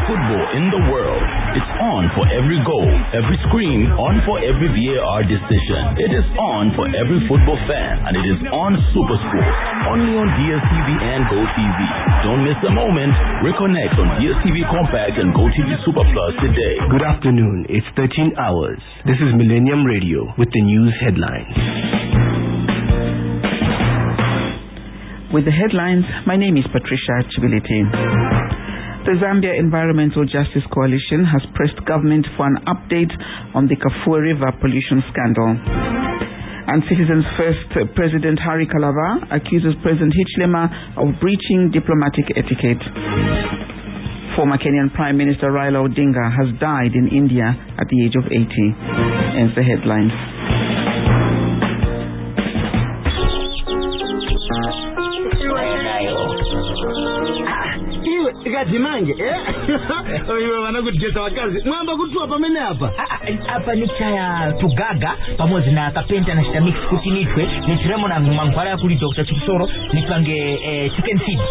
football in the world. It's on for every goal, every scream, on for every VAR decision. It is on for every football fan, and it is on SuperSport, only on DSTV and GoTV. Don't miss a moment. Reconnect on DSTV Compact and GoTV Super Plus today. Good afternoon. It's 13 hours. This is Millennium Radio with the news headlines. With the headlines, my name is Patricia Chibiliti. The Zambia Environmental Justice Coalition has pressed government for an update on the Kafue River pollution scandal. And Citizens First President Harry Kalava accuses President Hichilema of breaching diplomatic etiquette. Former Kenyan Prime Minister Raila Odinga has died in India at the age of 80. Ends the headlines. Jimange oyo wanakutesa wakazi mwamba kutua pamene hapa ni chaya tugaga pamoja na kapenta na stamix kutinitwe ni tiremo na mangwala kuli Dr. Chikusoro nipange chicken feed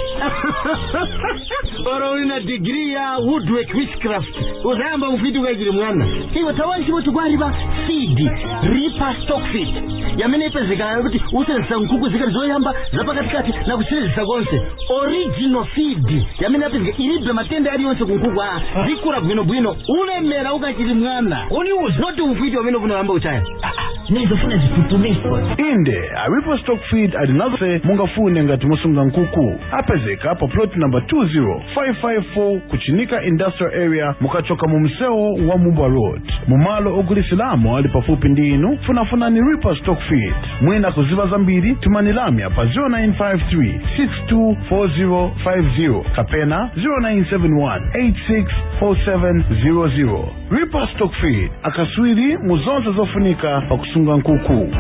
ora una degree ya woodwork witchcraft uzamba ufitu kajiri mwana hiyo tawanchi wotu gwariba feed reaper stock feed yamene pezeka kuti usenza nkuku zikalizoyamba zapakatikati na kusireza gonse original feed yamene pezeka ilibe matende aliyonse kunkugwa zikura bwino ulemera ukachiri mwana oni uzi not ufiti wamene kunamba uchaya nizofuna zifutumeso inde a reaper stock feed adinazose mungafune ngati musunga nkuku apezeka pa plot number 20554 kuchinika industrial area mukachoka mu mseo wa Mumba Road mumalo ogulisilamu ali pafupi ndinu funafuna ni reaper stock feed mwina kuziva zambiri tumanilamya pa 0953624050 kapena 0971864700 reaper stock feed akaswiri muzonse zofunika pa kusunga nkuku.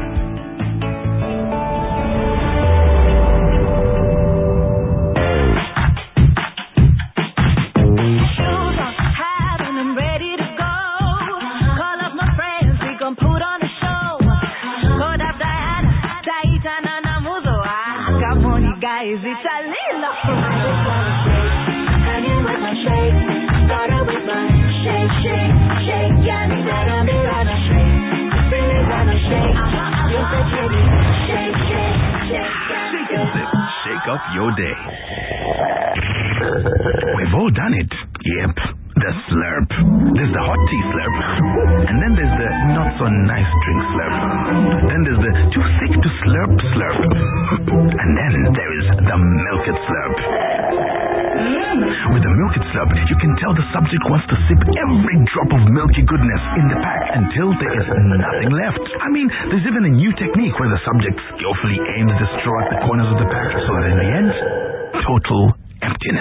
Shake up your day. We've all done it. Yep. The slurp. There's the hot tea slurp. And then there's the not so nice drink slurp. Then there's the too thick to slurp slurp. And then there is the milk it slurp. With the milk it slurp, you can tell the subject wants to sip every drop of milky goodness in the pack until there is nothing left. I mean, there's even a new technique where the subject skillfully aims the straw at the corners of the pack so that in the end, total emptiness.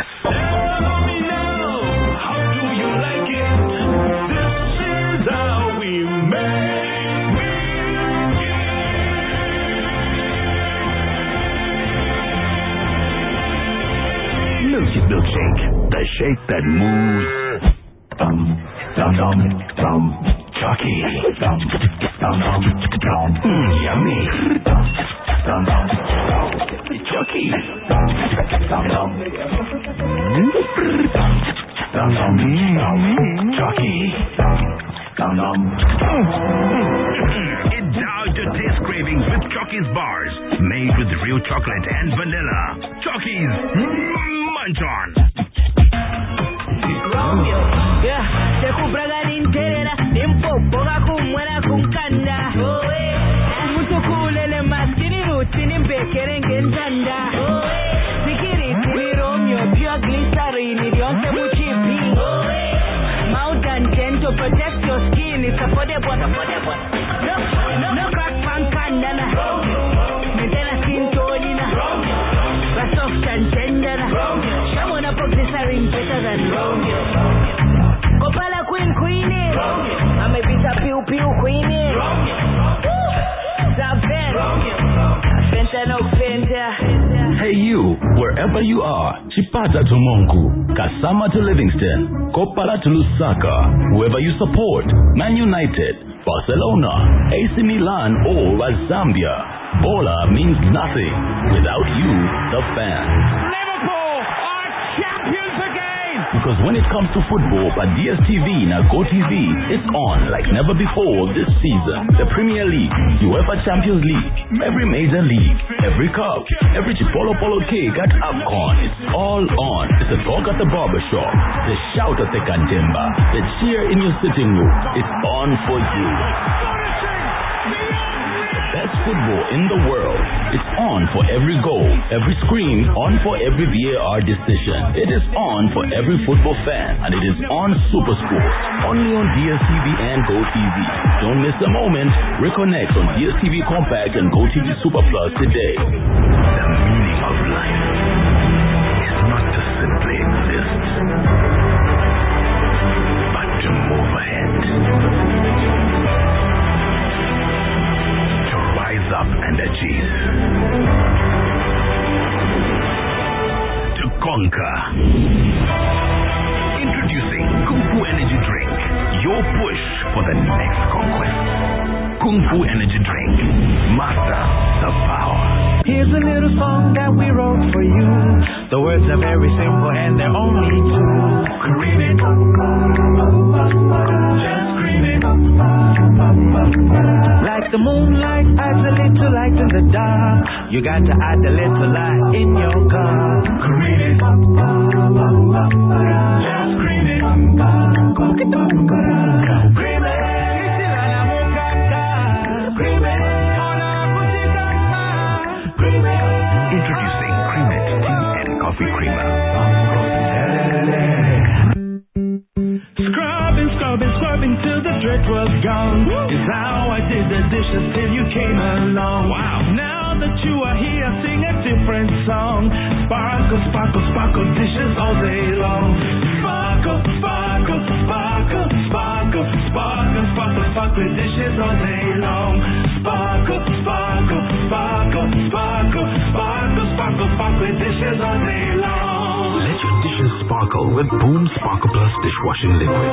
Milkshake, the shake that moves. Chucky. Yummy. Chucky. Chucky. It down to taste cravings with Chucky's bars, made with real chocolate and vanilla. Chucky's Munch on. Yeah, te kumbraga ninterera, nimpopo kumwera kumkanda. Mutu kulele maskini ruti nimbekere ngentanda. Sikiri tiri Romeo, pure glycerine, dionse muchipi. Mountain gentle, protect your skin, it's affordable. No crack pankandana. Mitena skin tonina. Soft and tender. Shamona pop glycerine better than Romeo. Kopala queenie. I'm a bit of pew queenie. Zaben. Fenta. Hey you, wherever you are, Chipata to Monku, Kasama to Livingston, Kopala to Lusaka, whoever you support, Man United, Barcelona, AC Milan or Zambia, Bola means nothing without you, the fans. Liverpool are champions again! Because when it comes to football, at DSTV and GoTV, it's on like never before this season. The Premier League, UEFA Champions League, every major league, every cup, every Chipolo Polo cake at AFCON, it's all on. It's a talk at the barbershop, the shout at the cantemba, the cheer in your sitting room. It's on for you. Best football in the world. It's on for every goal, every screen, on for every VAR decision. It is on for every football fan, and it is on SuperSport, only on DSTV and GoTV. Don't miss a moment. Reconnect on DSTV Compact and GoTV Super Plus today. The meaning of life is not to simply exist, but to move ahead. Up and achieve, to conquer. Introducing Kung Fu Energy Drink, your push for the next conquest. Kung Fu Energy Drink, master the power. Here's a little song that we wrote for you. The words are very simple and they're only two. Cream it, just cream it. Like the moonlight adds a little light in the dark, you got to add a little light in your car. Cream it, just cream it. Cream it. Introducing Cream It Tea and Coffee Creamer. Scrubbing till the dirt was gone. Is how I did the dishes till you came along. Wow. Now that you are here, sing a different song. Sparkle, sparkle, sparkle dishes all day long. Sparkle, sparkle, sparkle, sparkle, sparkle, sparkle, sparkle dishes all day long. Sparkle, sparkle, sparkle, sparkle, sparkle, sparkle, sparkle dishes all day long. Let your dishes sparkle with Boom Sparkle Plus dishwashing liquid.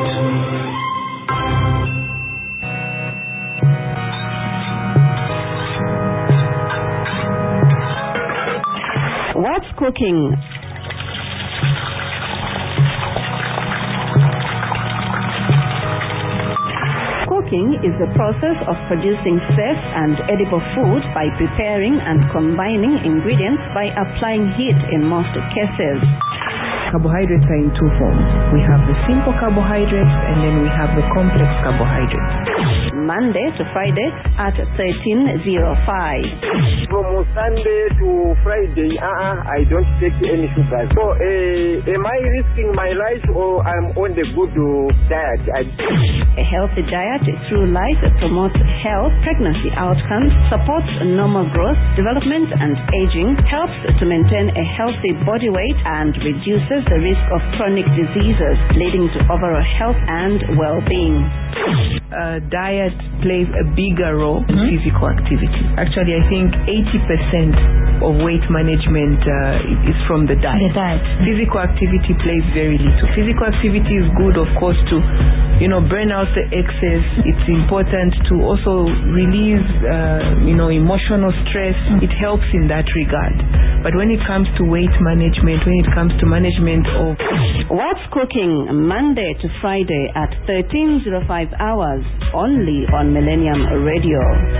What's cooking? Cooking is the process of producing safe and edible food by preparing and combining ingredients by applying heat in most cases. Carbohydrates are in two forms. We have the simple carbohydrates and then we have the complex carbohydrates. Monday to Friday at 13:05. From Sunday to Friday, I don't take any sugar. So, am I risking my life or I'm on the good diet? A healthy diet through life promotes health, pregnancy outcomes, supports normal growth, development and aging, helps to maintain a healthy body weight and reduces the risk of chronic diseases, leading to overall health and well-being. Diet plays a bigger role in physical activity. Actually, I think 80% of weight management is from the diet. Physical activity plays very little. Physical activity is good, of course, to burn out the excess. It's important to also release emotional stress. It helps in that regard. But when it comes to weight management, when it comes to management of... What's Cooking, Monday to Friday at 13:05 hours, only on Millennium Radio.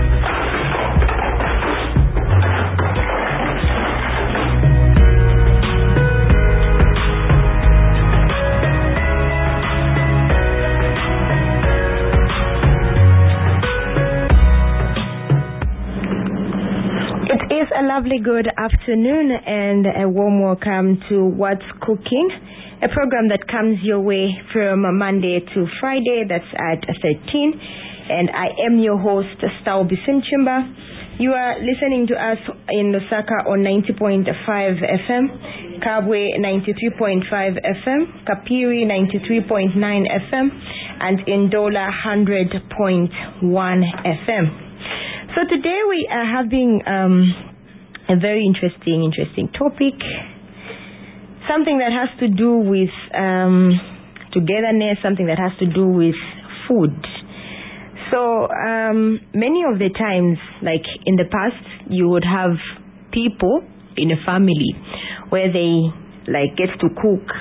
A lovely good afternoon and a warm welcome to What's Cooking, a program that comes your way from Monday to Friday, that's at 13, and I am your host, Staubi Simchimba. You are listening to us in Lusaka on 90.5 FM, Kabwe 93.5 FM, Kapiri 93.9 FM, and Ndola 100.1 FM. So today we are having a very interesting topic, something that has to do with togetherness, something that has to do with food. So many of the times, like in the past, you would have people in a family where they like get to cook